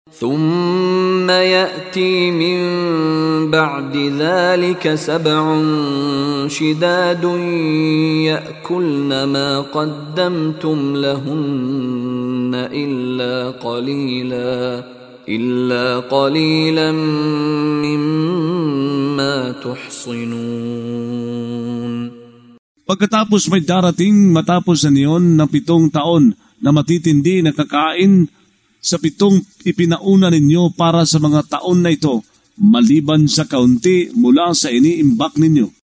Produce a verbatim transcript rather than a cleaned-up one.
ثم يأتي من بعد ذلك سبع شداد يأكلن ما قدمتم لهن إلا قليلا إلا قليلا مما تحصنون. Pagkatapos may darating matapos na niyon ng pitong taon na matitindi na kakain sa pitong ipinauna ninyo para sa mga taon na ito, maliban sa kaunti mula sa iniimbak ninyo.